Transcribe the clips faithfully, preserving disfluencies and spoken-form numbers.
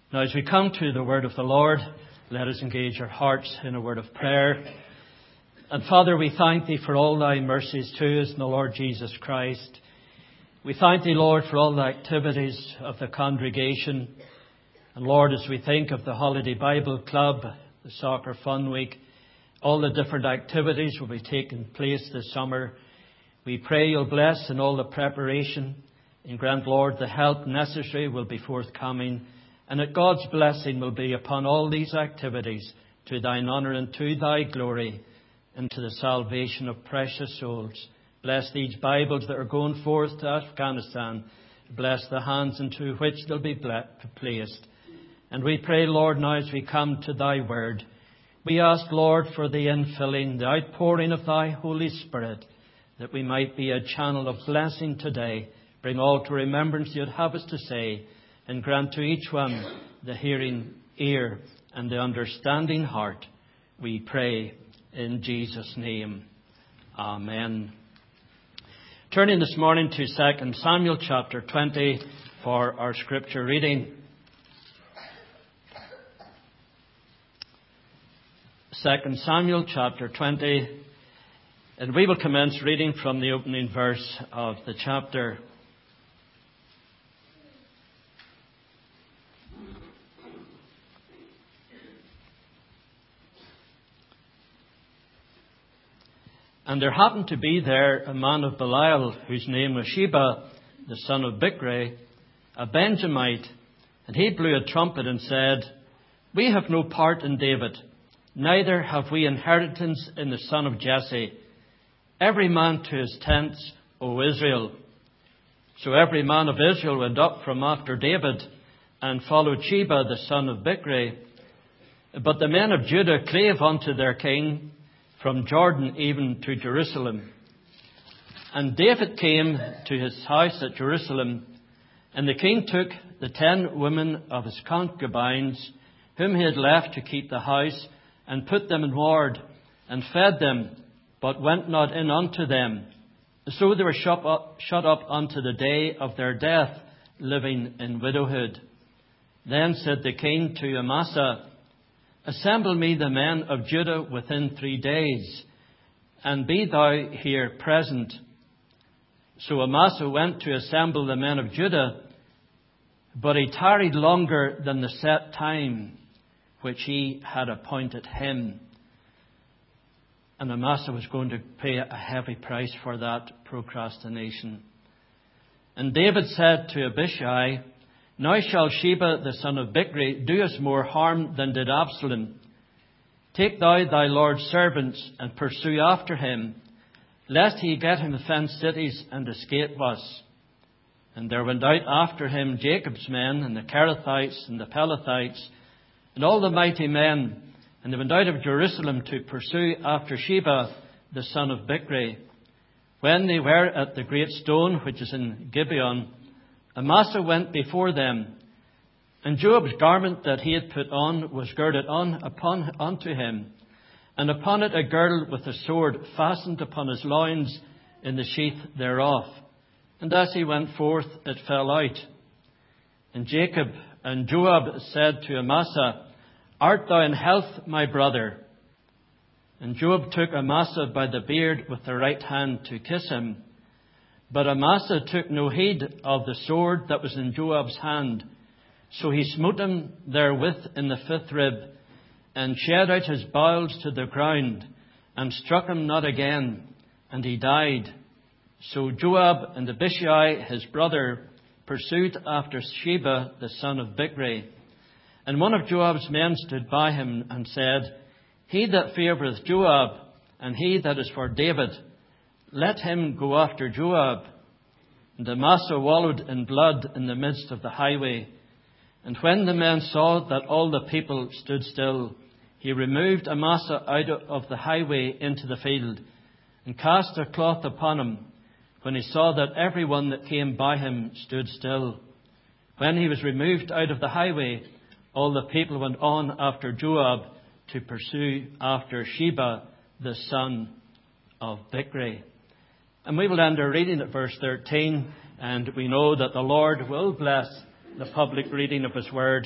Now, as we come to the word of the Lord, let us engage our hearts in a word of prayer. And Father, we thank Thee for all Thy mercies to us in the Lord Jesus Christ. We thank Thee, Lord, for all the activities of the congregation. And Lord, as we think of the Holiday Bible Club, the Soccer Fun Week, all the different activities will be taking place this summer, we pray You'll bless in all the preparation, and grant, Lord, the help necessary will be forthcoming, and that God's blessing will be upon all these activities to Thine honour and to Thy glory, and to the salvation of precious souls. Bless these Bibles that are going forth to Afghanistan. Bless the hands into which they'll be placed. And we pray, Lord, now as we come to Thy word, we ask, Lord, for the infilling, the outpouring of Thy Holy Spirit, that we might be a channel of blessing today. Bring all to remembrance You'd have us to say, and grant to each one the hearing ear and the understanding heart. We pray in Jesus' name. Amen. Turning this morning to Second Samuel chapter twenty for our scripture reading. Second Samuel chapter twenty, and we will commence reading from the opening verse of the chapter. And there happened to be there a man of Belial, whose name was Sheba, the son of Bichri, a Benjamite, and he blew a trumpet and said, We have no part in David, neither have we inheritance in the son of Jesse. Every man to his tents, O Israel. So every man of Israel went up from after David, and followed Sheba, the son of Bichri. But the men of Judah clave unto their king, from Jordan even to Jerusalem. And David came to his house at Jerusalem, and the king took the ten women of his concubines, whom he had left to keep the house, and put them in ward, and fed them, but went not in unto them. So they were shut up, shut up unto the day of their death, living in widowhood. Then said the king to Amasa, Assemble me the men of Judah within three days, and be thou here present. So Amasa went to assemble the men of Judah, but he tarried longer than the set time which he had appointed him. And Amasa was going to pay a heavy price for that procrastination. And David said to Abishai, Now shall Sheba the son of Bichri do us more harm than did Absalom. Take thou thy Lord's servants and pursue after him, lest he get him fenced cities and escape us. And there went out after him Jacob's men, and the Kerethites and the Pelethites, and all the mighty men, and they went out of Jerusalem to pursue after Sheba the son of Bichri. When they were at the great stone which is in Gibeon, Amasa went before them, and Joab's garment that he had put on was girded on upon unto him, and upon it a girdle with a sword fastened upon his loins in the sheath thereof. And as he went forth, it fell out. And Jacob and Joab said to Amasa, Art thou in health, my brother? And Joab took Amasa by the beard with the right hand to kiss him. But Amasa took no heed of the sword that was in Joab's hand. So he smote him therewith in the fifth rib, and shed out his bowels to the ground, and struck him not again, and he died. So Joab and Abishai his brother pursued after Sheba the son of Bichri. And one of Joab's men stood by him and said, He that favoureth Joab, and he that is for David, let him go after Joab. And Amasa wallowed in blood in the midst of the highway. And when the men saw that all the people stood still, he removed Amasa out of the highway into the field, and cast a cloth upon him, when he saw that every one that came by him stood still. When he was removed out of the highway, all the people went on after Joab to pursue after Sheba, the son of Bichri. And we will end our reading at verse thirteen, and we know that the Lord will bless the public reading of His Word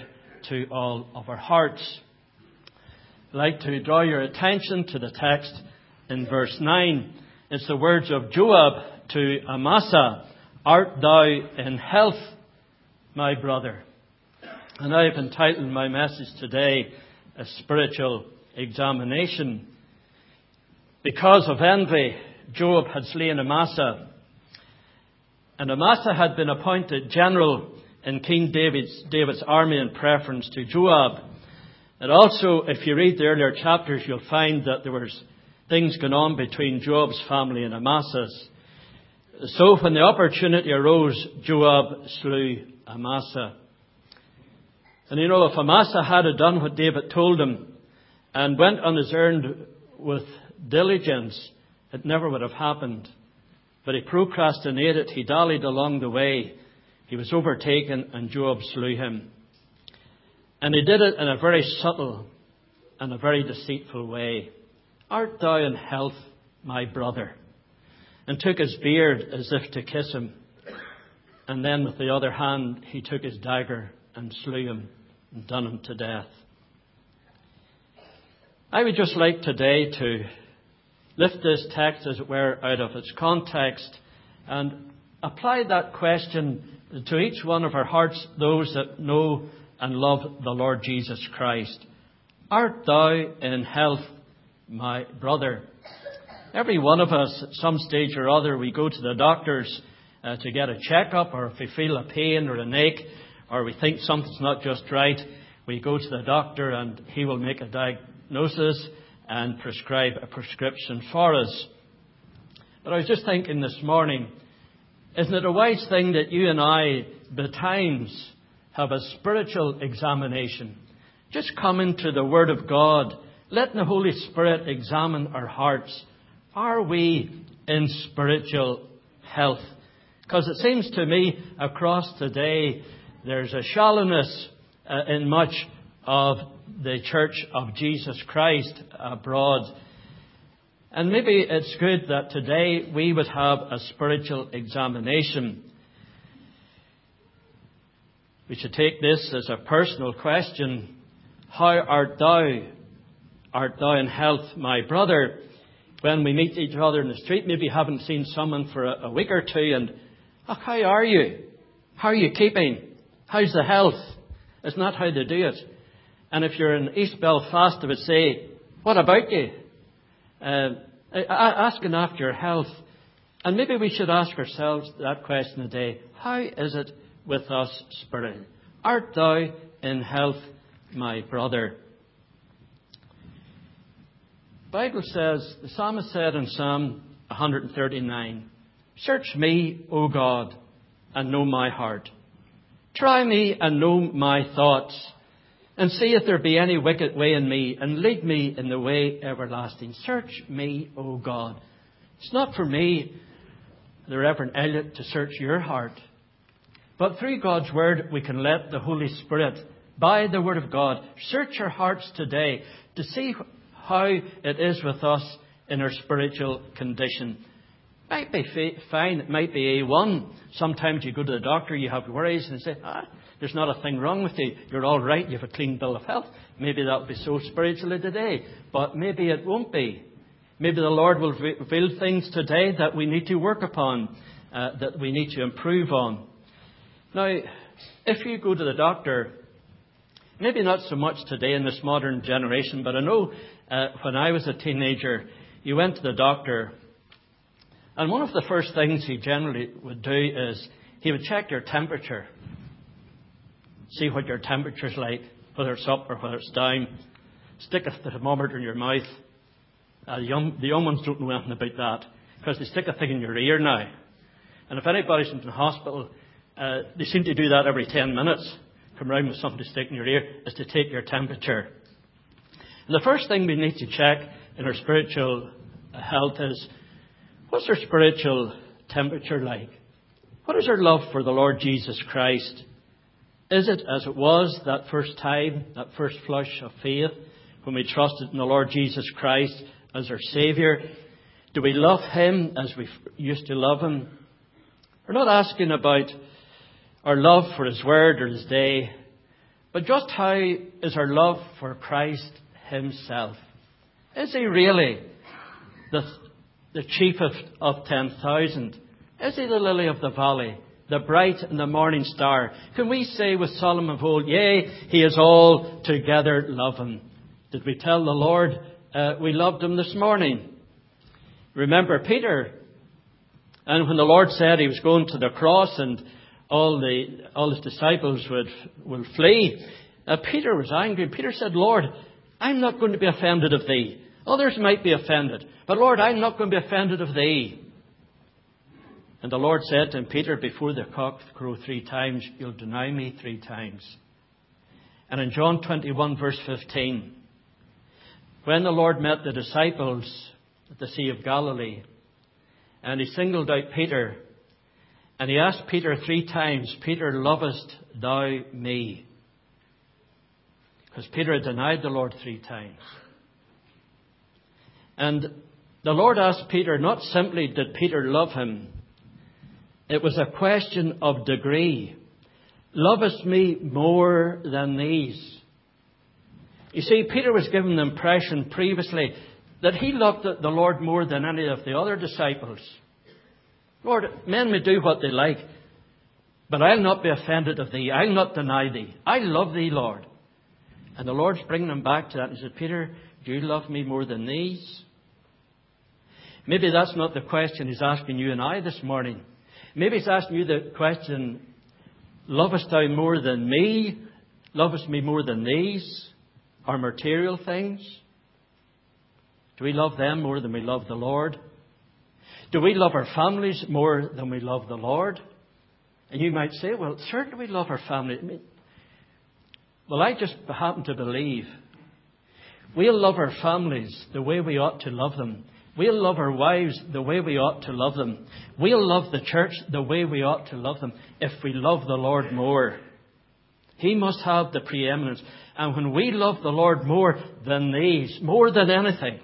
to all of our hearts. I'd like to draw your attention to the text in verse nine. It's the words of Joab to Amasa, "Art thou in health, my brother?" And I have entitled my message today, "A Spiritual Examination." Because of envy, Joab had slain Amasa. And Amasa had been appointed general in King David's, David's army in preference to Joab. And also, if you read the earlier chapters, you'll find that there was things going on between Joab's family and Amasa's. So when the opportunity arose, Joab slew Amasa. And you know, if Amasa had done what David told him and went on his errand with diligence, it never would have happened. But he procrastinated, he dallied along the way. He was overtaken and Joab slew him. And he did it in a very subtle and a very deceitful way. "Art thou in health, my brother?" And took his beard as if to kiss him. And then with the other hand, he took his dagger and slew him and done him to death. I would just like today to lift this text, as it were, out of its context and apply that question to each one of our hearts, those that know and love the Lord Jesus Christ. "Art thou in health, my brother?" Every one of us, at some stage or other, we go to the doctors uh, to get a checkup, or if we feel a pain or an ache, or we think something's not just right, we go to the doctor and he will make a diagnosis and prescribe a prescription for us. But I was just thinking this morning, isn't it a wise thing that you and I, at times, have a spiritual examination? Just come into the Word of God. Let the Holy Spirit examine our hearts. Are we in spiritual health? Because it seems to me across today there's a shallowness uh, in much of the Church of Jesus Christ abroad. And maybe it's good that today we would have a spiritual examination. We should take this as a personal question. How art thou? Art thou in health, my brother? When we meet each other in the street, maybe you haven't seen someone for a, a week or two, and, oh, how are you? How are you keeping? How's the health? It's not how they do it. And if you're in East Belfast, they would say, "What about you?" Uh, asking after your health. And maybe we should ask ourselves that question today. How is it with us spiritually? Art thou in health, my brother? The Bible says, the psalmist said in Psalm one thirty-nine, "Search me, O God, and know my heart. Try me and know my thoughts, and see if there be any wicked way in me, and lead me in the way everlasting." Search me, O God. It's not for me, the Reverend Elliot, to search your heart. But through God's Word, we can let the Holy Spirit, by the Word of God, search our hearts today to see how it is with us in our spiritual condition. It might be fine, it might be A one. Sometimes you go to the doctor, you have worries, and they say, ah, there's not a thing wrong with you. You're all right, you have a clean bill of health. Maybe that will be so spiritually today, but maybe it won't be. Maybe the Lord will reveal things today that we need to work upon, uh, that we need to improve on. Now, if you go to the doctor, maybe not so much today in this modern generation, but I know uh, when I was a teenager, you went to the doctor, and one of the first things he generally would do is he would check your temperature. See what your temperature's like, whether it's up or whether it's down. Stick a thermometer in your mouth. Uh, the, young, the young ones don't know anything about that, because they stick a thing in your ear now. And if anybody's in the hospital, uh, they seem to do that every ten minutes. Come round with something to stick in your ear, is to take your temperature. And the first thing we need to check in our spiritual health is, what's our spiritual temperature like? What is our love for the Lord Jesus Christ? Is it as it was that first time, that first flush of faith, when we trusted in the Lord Jesus Christ as our Saviour? Do we love Him as we used to love Him? We're not asking about our love for His Word or His day. But just how is our love for Christ himself? Is he really the, the chiefest of ten thousand? Is he the lily of the valley, the bright and the morning star? Can we say with Solomon of old, yea, he is altogether loving? Did we tell the Lord uh, we loved him this morning? Remember Peter. And when the Lord said he was going to the cross and all the all his disciples would will flee, uh, Peter was angry. Peter said, Lord, I'm not going to be offended of thee. Others might be offended, but Lord, I'm not going to be offended of thee. And the Lord said to him, Peter, before the cock crow three times, you'll deny me three times. And in John twenty-one, verse fifteen, when the Lord met the disciples at the Sea of Galilee, and he singled out Peter, and he asked Peter three times, Peter, lovest thou me? Because Peter had denied the Lord three times. And the Lord asked Peter, not simply did Peter love him, it was a question of degree. Lovest me more than these? You see, Peter was given the impression previously that he loved the Lord more than any of the other disciples. Lord, men may do what they like, but I'll not be offended of thee. I'll not deny thee. I love thee, Lord. And the Lord's bringing him back to that. And he said, Peter, do you love me more than these? Maybe that's not the question he's asking you and I this morning. Maybe he's asking you the question, lovest thou more than me? Lovest me more than these? Our material things? Do we love them more than we love the Lord? Do we love our families more than we love the Lord? And you might say, well, certainly we love our family. I mean, well, I just happen to believe we'll love our families the way we ought to love them. We'll love our wives the way we ought to love them. We'll love the church the way we ought to love them if we love the Lord more. He must have the preeminence. And when we love the Lord more than these, more than anything,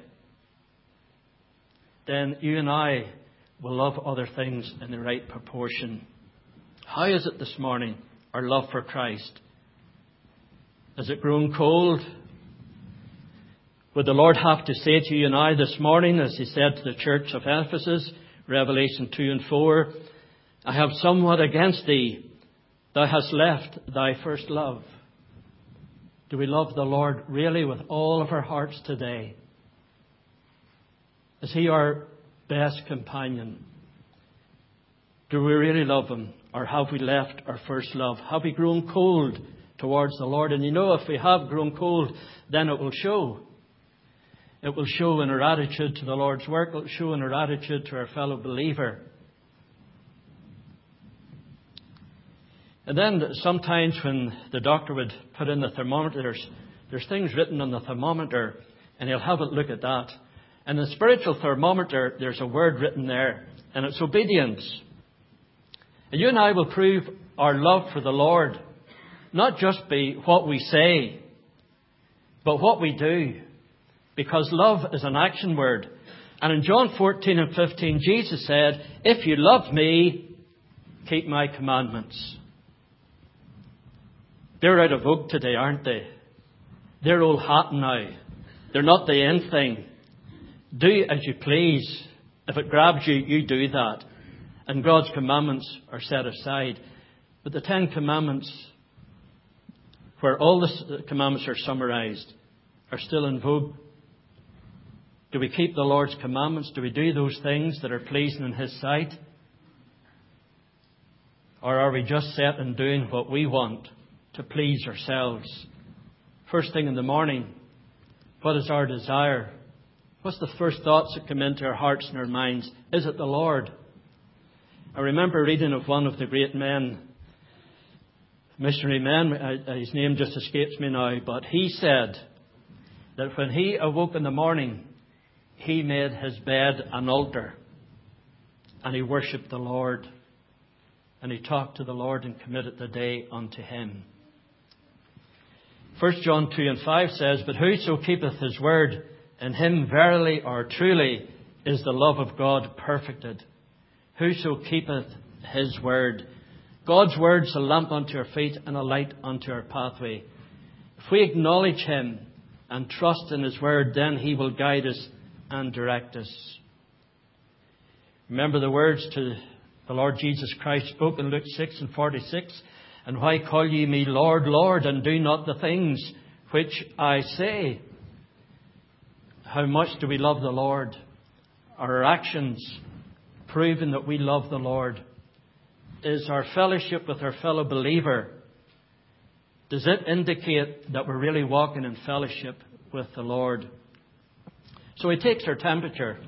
then you and I will love other things in the right proportion. How is it this morning, our love for Christ? Has it grown cold? Would the Lord have to say to you and I this morning, as he said to the church of Ephesus, Revelation two and four, I have somewhat against thee, thou hast left thy first love. Do we love the Lord really with all of our hearts today? Is he our best companion? Do we really love him? Or have we left our first love? Have we grown cold towards the Lord? And you know, if we have grown cold, then it will show. It will show in our attitude to the Lord's work. It will show in our attitude to our fellow believer. And then sometimes when the doctor would put in the thermometer, there's, there's things written on the thermometer, and he'll have a look at that. And the spiritual thermometer, there's a word written there, and it's obedience. And you and I will prove our love for the Lord, not just by what we say, but what we do. Because love is an action word. And in John fourteen and fifteen, Jesus said, if you love me, keep my commandments. They're out of vogue today, aren't they? They're old hat now. They're not the end thing. Do as you please. If it grabs you, you do that. And God's commandments are set aside. But the Ten Commandments, where all the commandments are summarized, are still in vogue. Do we keep the Lord's commandments? Do we do those things that are pleasing in his sight? Or are we just set in doing what we want to please ourselves? First thing in the morning, what is our desire? What's the first thoughts that come into our hearts and our minds? Is it the Lord? I remember reading of one of the great men, missionary men, his name just escapes me now, but he said that when he awoke in the morning, he made his bed an altar, and he worshipped the Lord, and he talked to the Lord and committed the day unto him. First John two and five says, but whoso keepeth his word, in him verily or truly is the love of God perfected. Whoso keepeth his word. God's word's a lamp unto our feet and a light unto our pathway. If we acknowledge Him and trust in His Word, then He will guide us and direct us. Remember the words to the Lord Jesus Christ spoke in Luke six and forty-six. And why call ye me Lord, Lord, and do not the things which I say? How much do we love the Lord? Are our actions proving that we love the Lord? Is our fellowship with our fellow believer, does it indicate that we're really walking in fellowship with the Lord? So He takes our temperature.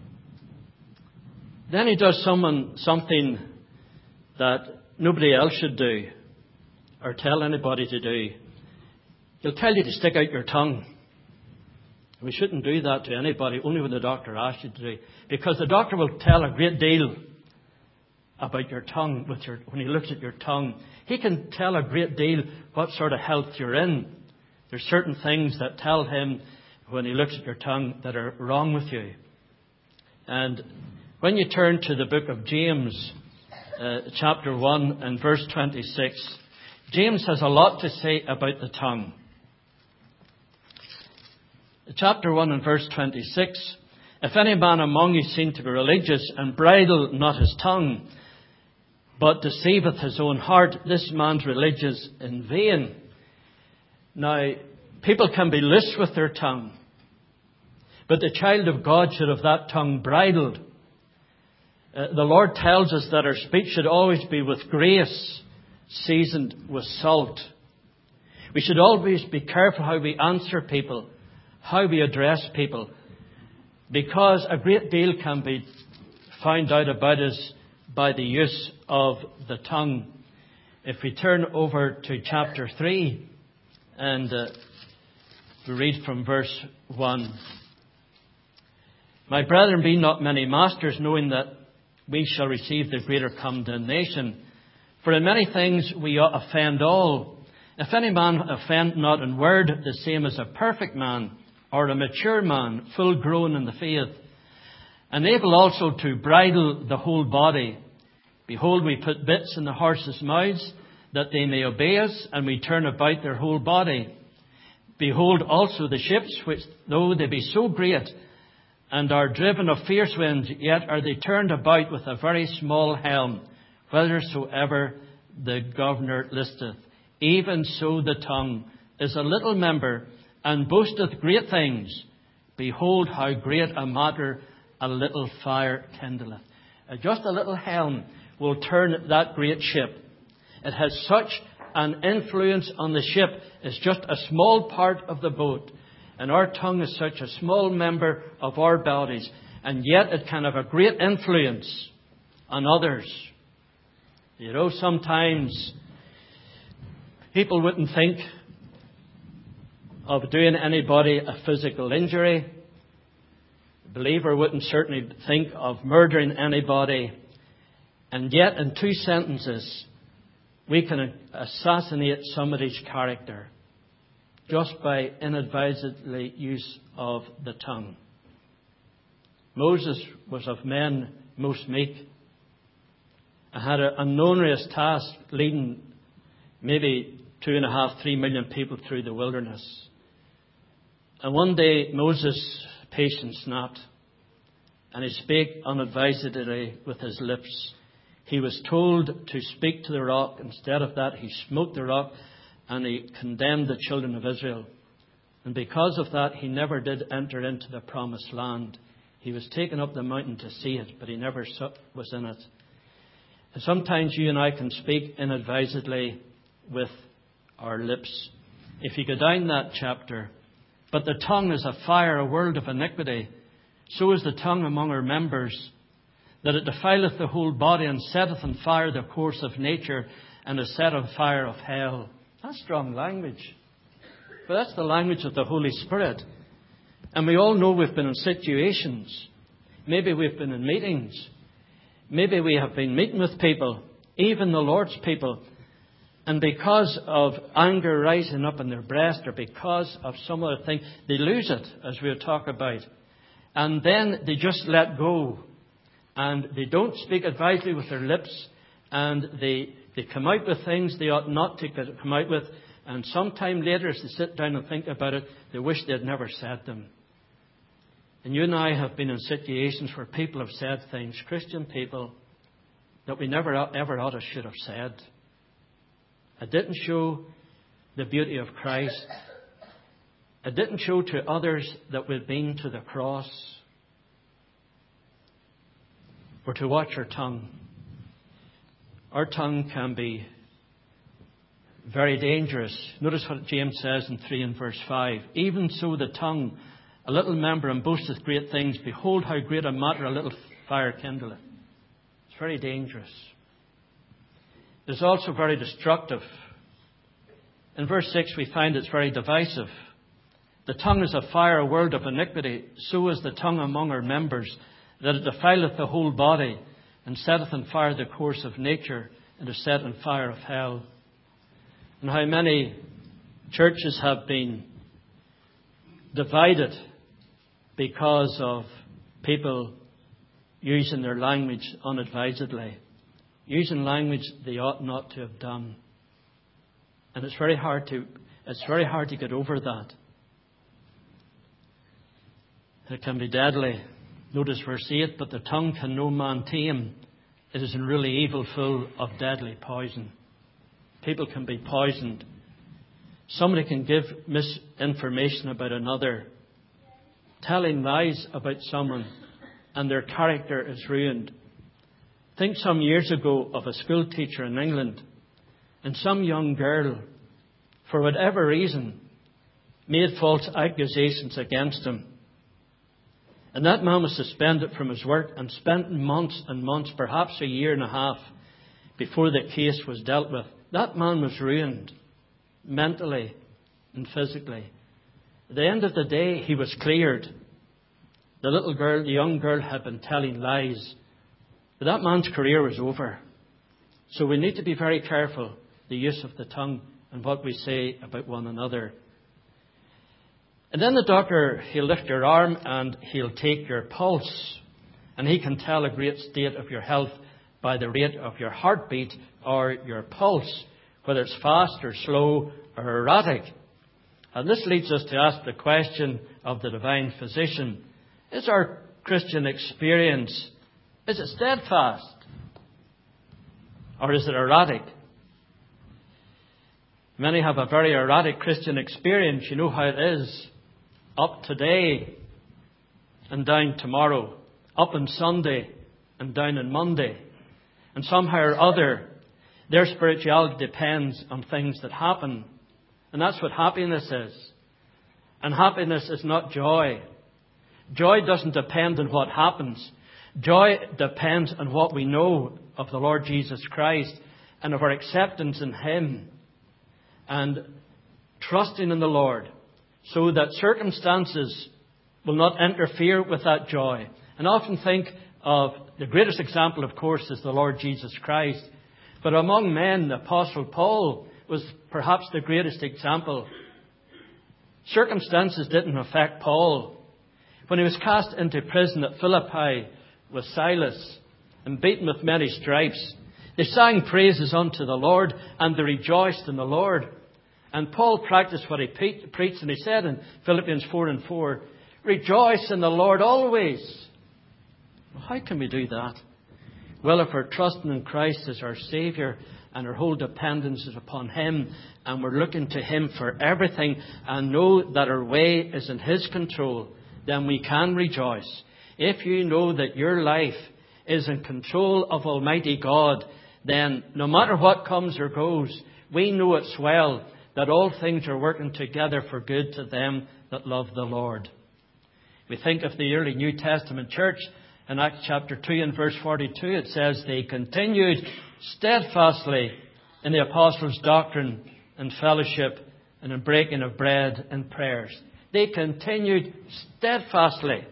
Then He does someone, something that nobody else should do or tell anybody to do. He'll tell you to stick out your tongue. We shouldn't do that to anybody, only when the doctor asks you to do. Because the doctor will tell a great deal about your tongue with your, when he looks at your tongue. He can tell a great deal what sort of health you're in. There's certain things that tell him when he looks at your tongue that are wrong with you. And when you turn to the book of James, uh, chapter one and verse twenty-six, James has a lot to say about the tongue. Chapter one and verse twenty-six, if any man among you seem to be religious and bridle not his tongue, but deceiveth his own heart, this man's religious in vain. Now, people can be loose with their tongue, but the child of God should have that tongue bridled. Uh, the Lord tells us that our speech should always be with grace, seasoned with salt. We should always be careful how we answer people, how we address people, because a great deal can be found out about us by the use of the tongue. If we turn over to chapter three and uh, we read from verse one. My brethren, be not many masters, knowing that we shall receive the greater condemnation. For in many things we offend all. If any man offend not in word, the same as a perfect man, or a mature man, full grown in the faith, and able also to bridle the whole body. Behold, we put bits in the horses' mouths, that they may obey us, and we turn about their whole body. Behold also the ships, which though they be so great, and are driven of fierce winds, yet are they turned about with a very small helm, whithersoever the governor listeth. Even so the tongue is a little member, and boasteth great things. Behold, how great a matter a little fire kindleth. Uh, just a little helm will turn that great ship. It has such an influence on the ship. It's just a small part of the boat. And our tongue is such a small member of our bodies. And yet it can have a great influence on others. You know, sometimes people wouldn't think of doing anybody a physical injury. The believer wouldn't certainly think of murdering anybody. And yet, in two sentences, we can assassinate somebody's character just by inadvisedly use of the tongue. Moses was of men most meek, and had an onerous task leading maybe two and a half, three million people through the wilderness. And one day Moses' patience snapped, and he spake unadvisedly with his lips. He was told to speak to the rock. Instead of that, he smote the rock, and he condemned the children of Israel. And because of that, he never did enter into the promised land. He was taken up the mountain to see it, but he never was in it. And sometimes you and I can speak inadvisedly with our lips. If you go down that chapter, but the tongue is a fire, a world of iniquity. So is the tongue among our members, that it defileth the whole body, and setteth on fire the course of nature, and is set on fire of hell. That's strong language. But that's the language of the Holy Spirit. And we all know we've been in situations. Maybe we've been in meetings. Maybe we have been meeting with people, even the Lord's people. And because of anger rising up in their breast, or because of some other thing, they lose it, as we'll talk about. And then they just let go. And they don't speak advisedly with their lips. And they, they come out with things they ought not to come out with. And sometime later, as they sit down and think about it, they wish they had never said them. And you and I have been in situations where people have said things, Christian people, that we never ever ought to should have said. It didn't show the beauty of Christ. It didn't show to others that we'd been to the cross. We're to watch our tongue. Our tongue can be very dangerous. Notice what James says in three and verse five. Even so the tongue, a little member, and boasteth great things. Behold how great a matter a little fire kindleth. It's very dangerous. It's also very destructive. In verse six we find it's very divisive. The tongue is a fire, a world of iniquity. So is the tongue among our members, that it defileth the whole body, and setteth on fire the course of nature, and is set on fire of hell. And how many churches have been divided because of people using their language unadvisedly, using language they ought not to have done. And it's very hard to it's very hard to get over that. It can be deadly. Notice verse eight, but the tongue can no man tame. It is really evil, full of deadly poison. People can be poisoned. Somebody can give misinformation about another, telling lies about someone, and their character is ruined. Think some years ago of a school teacher in England, and some young girl, for whatever reason, made false accusations against him. And that man was suspended from his work and spent months and months, perhaps a year and a half, before the case was dealt with. That man was ruined, mentally and physically. At the end of the day, he was cleared. The little girl, the young girl, had been telling lies. But that man's career was over. So we need to be very careful, the use of the tongue and what we say about one another. And then the doctor, he'll lift your arm and he'll take your pulse. And he can tell a great state of your health by the rate of your heartbeat or your pulse, whether it's fast or slow or erratic. And this leads us to ask the question of the divine physician. Is our Christian experience, is it steadfast? Or is it erratic? Many have a very erratic Christian experience. You know how it is. Up today and down tomorrow. Up on Sunday and down on Monday. And somehow or other, their spirituality depends on things that happen. And that's what happiness is. And happiness is not joy. Joy doesn't depend on what happens. Joy depends on what we know of the Lord Jesus Christ and of our acceptance in Him. And trusting in the Lord so that circumstances will not interfere with that joy. And I often think of the greatest example, of course, is the Lord Jesus Christ. But among men, the Apostle Paul was perhaps the greatest example. Circumstances didn't affect Paul. When he was cast into prison at Philippi with Silas and beaten with many stripes, they sang praises unto the Lord and they rejoiced in the Lord. And Paul practiced what he pre- preached, and he said in Philippians four and four, rejoice in the Lord always. Well, how can we do that? Well, if we're trusting in Christ as our Saviour and our whole dependence is upon Him, and we're looking to Him for everything and know that our way is in His control, then we can rejoice. If you know that your life is in control of Almighty God, then no matter what comes or goes, we know it's well that all things are working together for good to them that love the Lord. We think of the early New Testament church. In Acts chapter two and verse forty-two, it says, they continued steadfastly in the apostles' doctrine and fellowship and in breaking of bread and prayers. They continued steadfastly.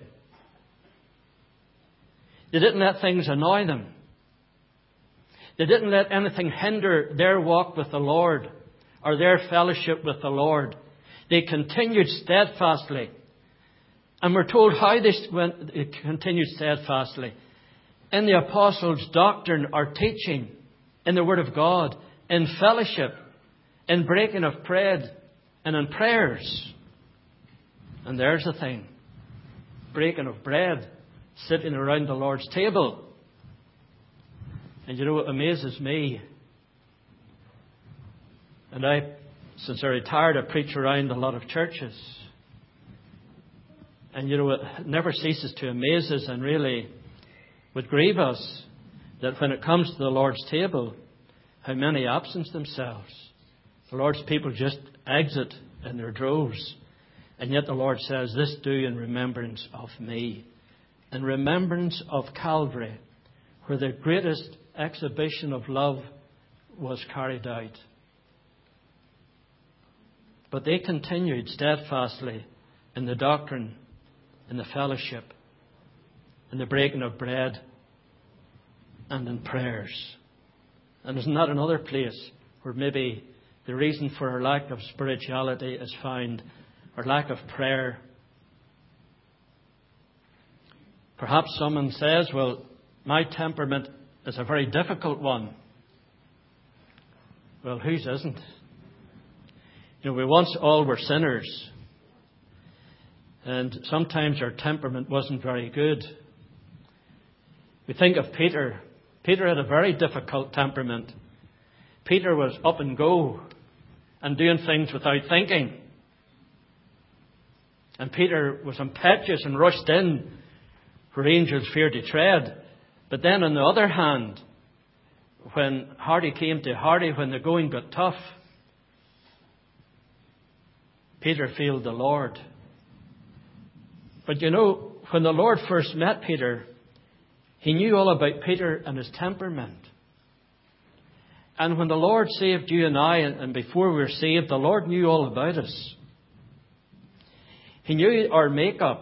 They didn't let things annoy them. They didn't let anything hinder their walk with the Lord or their fellowship with the Lord. They continued steadfastly. And we're told how they went, it continued steadfastly. In the apostles' doctrine or teaching, in the Word of God, in fellowship, in breaking of bread and in prayers. And there's the thing. Breaking of bread, sitting around the Lord's table. And you know what amazes me? And I, since I retired, I preach around a lot of churches. And you know, it never ceases to amaze us and really would grieve us that when it comes to the Lord's table, how many absent themselves. The Lord's people just exit in their droves. And yet the Lord says, this do in remembrance of me. In remembrance of Calvary, where the greatest exhibition of love was carried out. But they continued steadfastly in the doctrine, in the fellowship, in the breaking of bread, and in prayers. And isn't that another place where maybe the reason for our lack of spirituality is found, our lack of prayer? Perhaps someone says, well, my temperament is a very difficult one. Well, whose isn't? You know, we once all were sinners. And sometimes our temperament wasn't very good. We think of Peter. Peter had a very difficult temperament. Peter was up and go and doing things without thinking. And Peter was impetuous and rushed in where angels feared to tread. But then on the other hand, when Hardy came to Hardy, when the going got tough, Peter failed the Lord. But you know, when the Lord first met Peter, He knew all about Peter and his temperament. And when the Lord saved you and I, and before we were saved, the Lord knew all about us. He knew our makeup.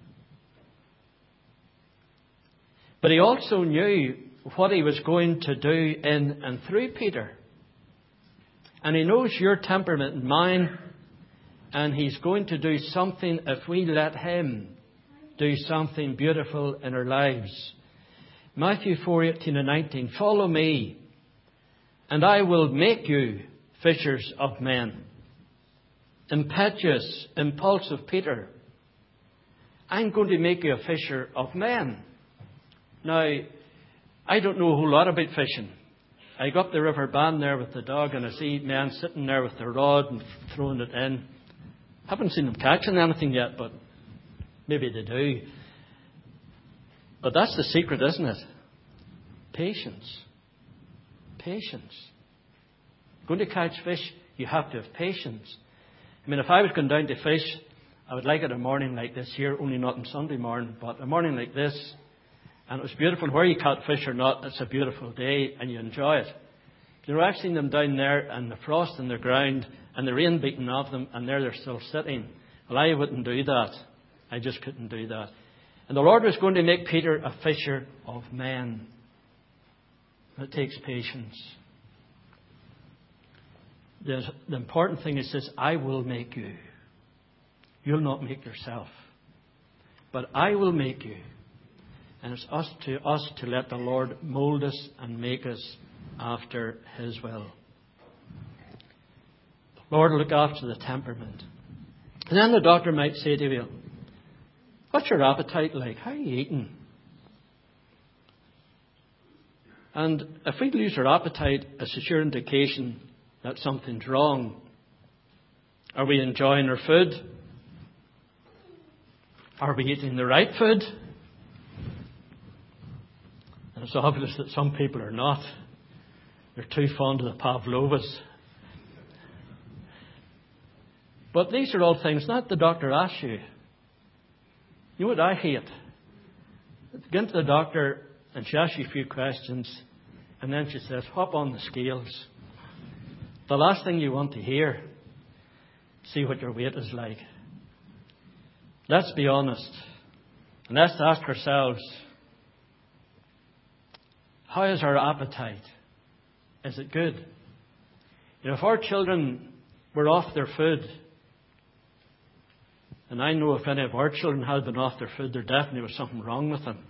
But He also knew what He was going to do in and through Peter. And He knows your temperament and mine. And He's going to do something if we let Him do something beautiful in our lives. Matthew four, eighteen and nineteen. Follow me, and I will make you fishers of men. Impetuous, impulsive Peter. I'm going to make you a fisher of men. Now, I don't know a whole lot about fishing. I go up the river Bann there with the dog, and I see men sitting there with their rod and throwing it in. Haven't seen them catching anything yet, but maybe they do. But that's the secret, isn't it? Patience. Patience. Going to catch fish, you have to have patience. I mean, if I was going down to fish, I would like it a morning like this here, only not on Sunday morning, but a morning like this, and it was beautiful. Where you caught fish or not, it's a beautiful day, and you enjoy it. You know, I've seen them down there, and the frost in the ground, and the rain beating off them, and there they're still sitting. Well, I wouldn't do that. I just couldn't do that. And the Lord was going to make Peter a fisher of men. It takes patience. The, the important thing is this: I will make you. You'll not make yourself. But I will make you. And it's us to us to let the Lord mould us and make us after His will. The Lord will look after the temperament. And then the doctor might say to you, what's your appetite like? How are you eating? And if we lose our appetite, it's a sure indication that something's wrong. Are we enjoying our food? Are we eating the right food? And it's obvious that some people are not. They're too fond of the pavlovas. But these are all things not the doctor asks you. You know what I hate? Get into the doctor and she asks you a few questions, and then she says, hop on the scales. The last thing you want to hear, see what your weight is like. Let's be honest. And let's ask ourselves, how is our appetite? Is it good? You know, if our children were off their food, and I know if any of our children had been off their food, there definitely was something wrong with them.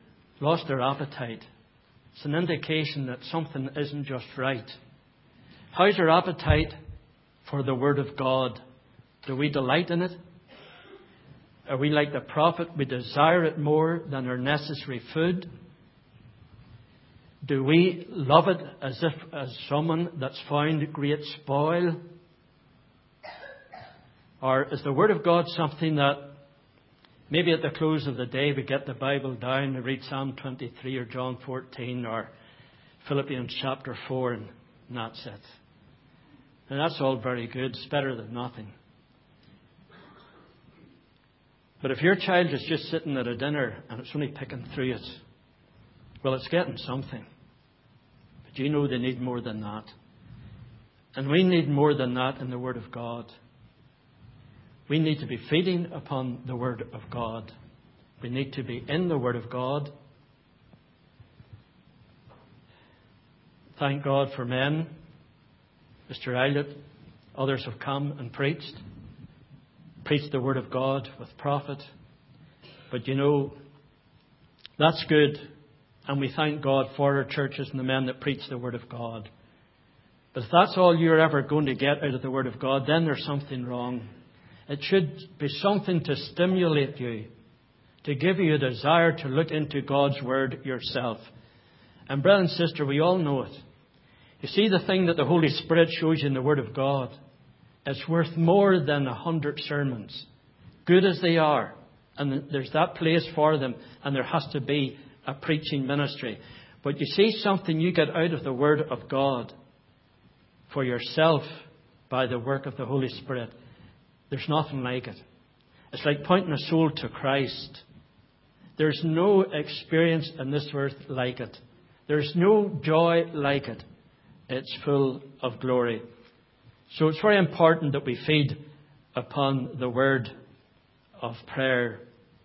Lost their appetite. It's an indication that something isn't just right. How's our appetite for the Word of God? Do we delight in it? Are we like the prophet? We desire it more than our necessary food? Do we love it as if as someone that's found great spoil? Or is the Word of God something that maybe at the close of the day we get the Bible down and read Psalm twenty-three or John fourteen or Philippians chapter four and that's it? And that's all very good. It's better than nothing. But if your child is just sitting at a dinner and it's only picking through it, well, it's getting something. But you know they need more than that. And we need more than that in the Word of God. We need to be feeding upon the Word of God. We need to be in the Word of God. Thank God for men. Mister Eilert, others have come and preached. Preached the Word of God with profit. But you know, that's good. And we thank God for our churches and the men that preach the Word of God. But if that's all you're ever going to get out of the Word of God, then there's something wrong. It should be something to stimulate you, to give you a desire to look into God's Word yourself. And brother and sister, we all know it. You see, the thing that the Holy Spirit shows you in the Word of God, it's worth more than a hundred sermons, good as they are. And there's that place for them, and there has to be a preaching ministry. But you see something you get out of the Word of God for yourself by the work of the Holy Spirit. There's nothing like it. It's like pointing a soul to Christ. There's no experience in this earth like it. There's no joy like it. It's full of glory. So it's very important that we feed upon the word of prayer.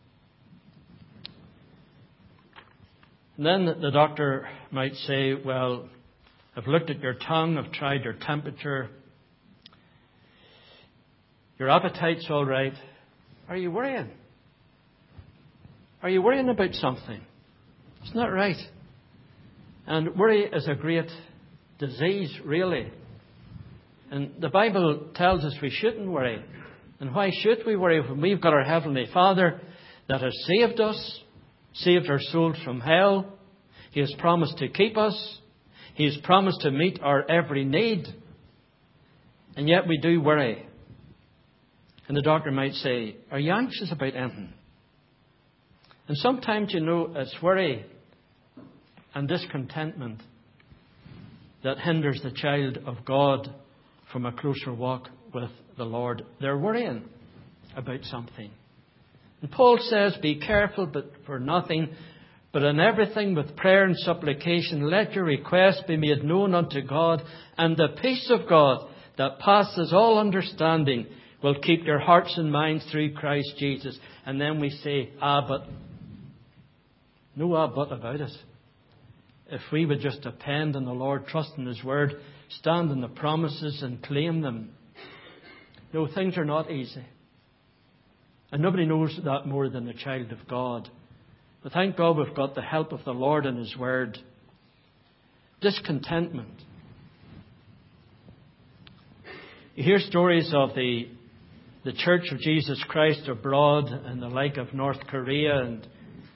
And then the doctor might say, well, I've looked at your tongue, I've tried your temperature. Your appetite's all right. Are you worrying? Are you worrying about something? It's not right. And worry is a great disease, really. And the Bible tells us we shouldn't worry. And why should we worry when we've got our Heavenly Father that has saved us, saved our souls from hell? He has promised to keep us. He has promised to meet our every need. And yet we do worry. And the doctor might say, are you anxious about anything? And sometimes, you know, it's worry and discontentment that hinders the child of God from a closer walk with the Lord. They're worrying about something. And Paul says, be careful but for nothing, but in everything with prayer and supplication, let your requests be made known unto God, and the peace of God that passes all understanding will keep your hearts and minds through Christ Jesus. And then we say, ah, but. No ah, but about it. If we would just depend on the Lord, trust in His Word, stand in the promises and claim them. No, things are not easy. And nobody knows that more than the child of God. But thank God we've got the help of the Lord and His Word. Discontentment. You hear stories of the, the Church of Jesus Christ abroad and the like of North Korea and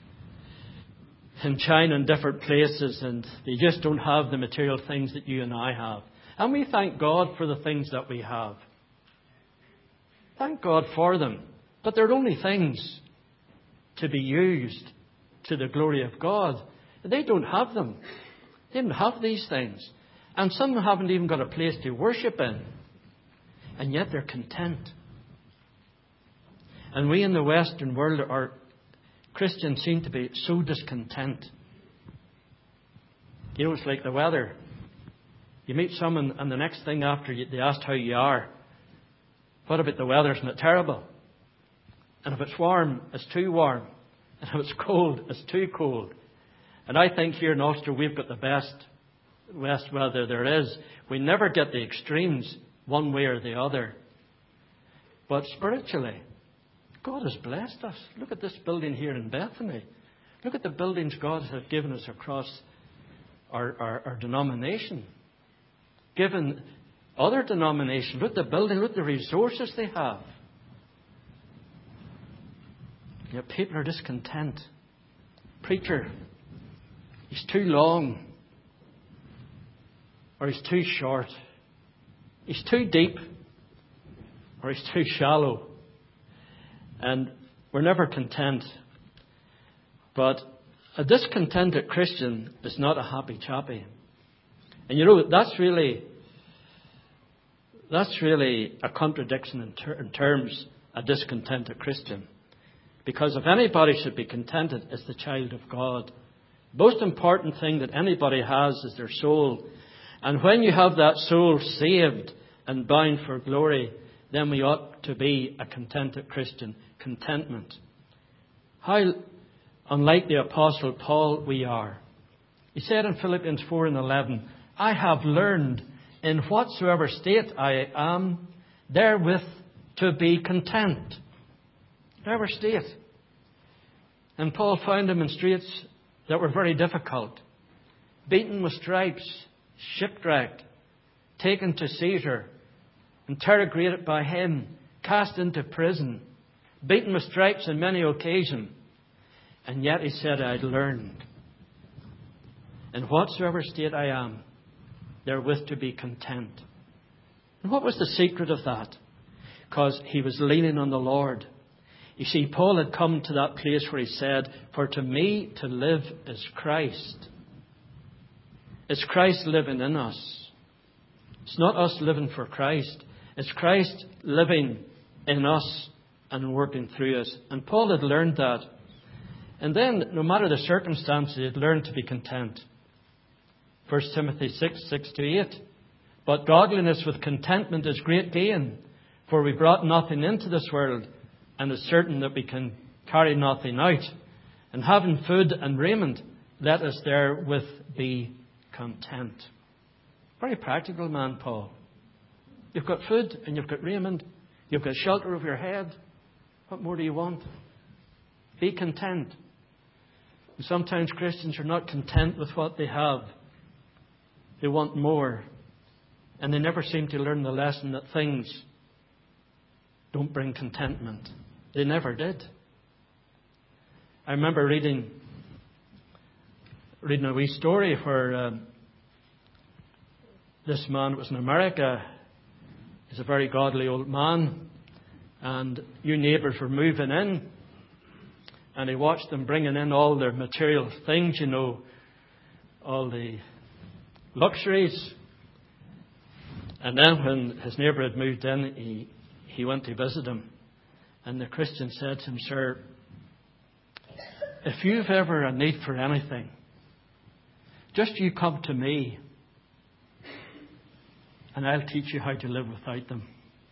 in China and different places, and they just don't have the material things that you and I have. And we thank God for the things that we have. Thank God for them. But they're only things to be used to the glory of God. They don't have them. They don't have these things. And some haven't even got a place to worship in. And yet they're content. And we in the Western world are Christians seem to be so discontent. You know, it's like the weather. You meet someone and the next thing after you, they ask how you are. What about the weather? Isn't it terrible? And if it's warm, it's too warm. And if it's cold, it's too cold. And I think here in Ulster we've got the best west weather there is. We never get the extremes one way or the other. But spiritually, God has blessed us. Look at this building here in Bethany. Look at the buildings God has given us across our, our, our denomination. Given other denominations. Look at the building, look at the resources they have. Yet people are discontent. Preacher, he's too long. Or he's too short. He's too deep. Or he's too shallow. And we're never content. But a discontented Christian is not a happy chappy. And you know, that's really, that's really a contradiction in, ter- in terms of a discontented Christian. Because if anybody should be contented, it's the child of God. Most important thing that anybody has is their soul. And when you have that soul saved and bound for glory, then we ought to be a contented Christian. Contentment. How unlike the Apostle Paul we are. He said in Philippians four and eleven, I have learned in whatsoever state I am, therewith to be content. Whatever state. And Paul found him in straits that were very difficult. Beaten with stripes, shipwrecked, taken to Caesar, interrogated by him, cast into prison, beaten with stripes on many occasions. And yet he said, I'd learned. In whatsoever state I am, therewith to be content. And what was the secret of that? Because he was leaning on the Lord. You see, Paul had come to that place where he said, for to me to live is Christ. It's Christ living in us. It's not us living for Christ. It's Christ living in us and working through us. And Paul had learned that. And then, no matter the circumstances, he had learned to be content. First Timothy six, six to eight. But godliness with contentment is great gain. For we brought nothing into this world, and it's certain that we can carry nothing out. And having food and raiment, let us therewith be content. Very practical man, Paul. You've got food and you've got raiment. You've got shelter over your head. What more do you want? Be content. And sometimes Christians are not content with what they have. They want more. And they never seem to learn the lesson that things don't bring contentment. They never did. I remember reading reading a wee story where uh, this man was in America. He's a very godly old man. And new neighbours were moving in. And he watched them bringing in all their material things, you know, all the luxuries. And then when his neighbour had moved in, he, he went to visit him. And the Christian said to him, Sir, if you've ever a need for anything, just you come to me and I'll teach you how to live without them.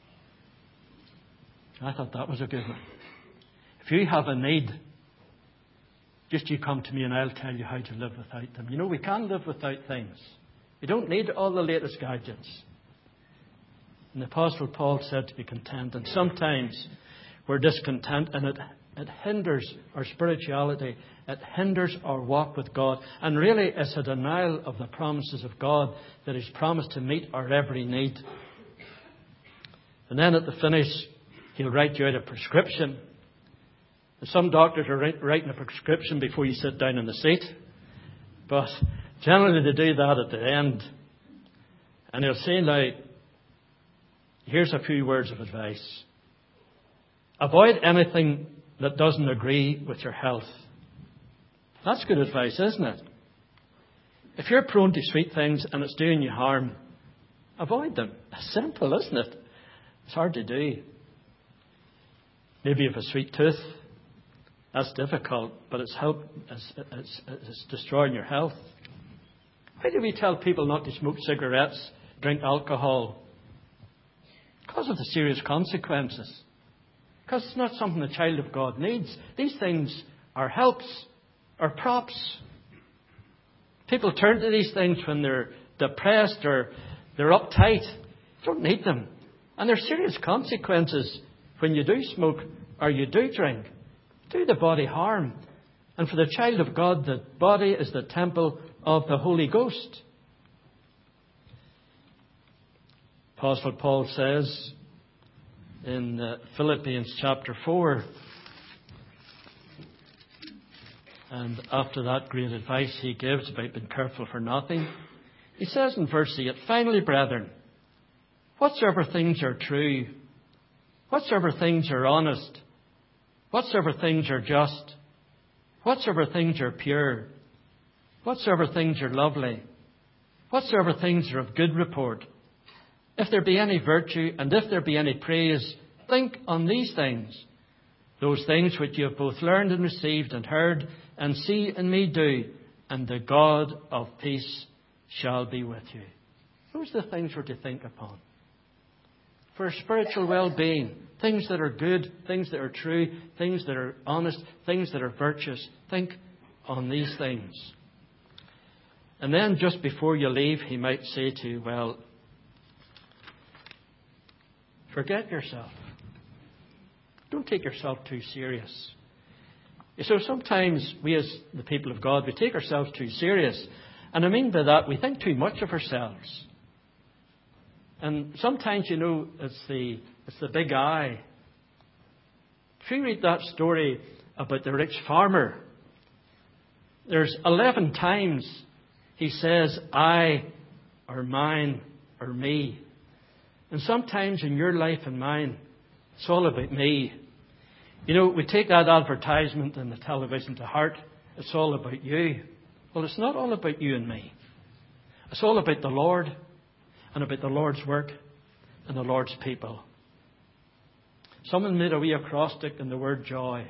I thought that was a good one. If you have a need, just you come to me and I'll tell you how to live without them. You know, we can live without things. We don't need all the latest gadgets. And the Apostle Paul said to be content. And sometimes we're discontent and it, it hinders our spirituality. It hinders our walk with God. And really it's a denial of the promises of God that He's promised to meet our every need. And then at the finish, He'll write you out a prescription. Some doctors are writing a prescription before you sit down in the seat. But generally they do that at the end. And he'll say, now, here's a few words of advice. Avoid anything that doesn't agree with your health. That's good advice, isn't it? If you're prone to sweet things and it's doing you harm, avoid them. It's simple, isn't it? It's hard to do. Maybe you have a sweet tooth. That's difficult, but it's help. It's, it's, it's destroying your health. Why do we tell people not to smoke cigarettes, drink alcohol? Because of the serious consequences. Because it's not something the child of God needs. These things are helps, are props. People turn to these things when they're depressed or they're uptight. You don't need them. And there's serious consequences when you do smoke or you do drink. Do the body harm. And for the child of God, the body is the temple of the Holy Ghost. Apostle Paul says in uh, Philippians chapter four, and after that great advice he gives about being careful for nothing, he says in verse eight, "Finally, brethren, whatsoever things are true, whatsoever things are honest, whatsoever things are just, whatsoever things are pure, whatsoever things are lovely, whatsoever things are of good report, if there be any virtue and if there be any praise, think on these things. Those things which you have both learned and received and heard and see in me do, and the God of peace shall be with you." Those are the things we're to think upon. For spiritual well-being, things that are good, things that are true, things that are honest, things that are virtuous. Think on these things. And then just before you leave, he might say to you, well, forget yourself. Don't take yourself too serious. So sometimes we as the people of God, we take ourselves too serious. And I mean by that, we think too much of ourselves. And sometimes, you know, it's the, it's the big I. If you read that story about the rich farmer, there's eleven times he says, I, or mine, or me. And sometimes in your life and mine, it's all about me. You know, we take that advertisement in the television to heart. It's all about you. Well, it's not all about you and me. It's all about the Lord and about the Lord's work and the Lord's people. Someone made a wee acrostic in the word joy.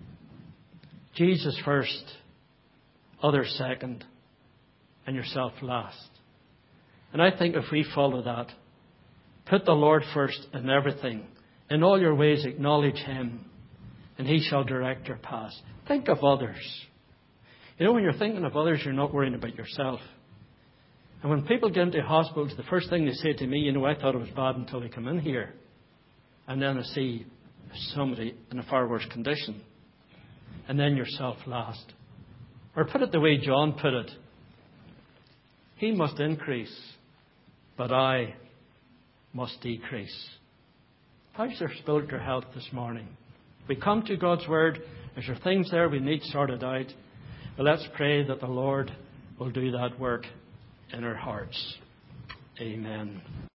Jesus first, others second, and yourself last. And I think if we follow that, put the Lord first in everything, in all your ways acknowledge Him, and He shall direct your paths. Think of others. You know, when you're thinking of others, you're not worrying about yourself. And when people get into hospitals, the first thing they say to me, you know, I thought it was bad until they come in here. And then I see somebody in a far worse condition. And then yourself last. Or put it the way John put it. He must increase, but I must decrease. How's your spiritual health this morning? We come to God's Word. Is there things there we need sorted out? But let's pray that the Lord will do that work in our hearts. Amen.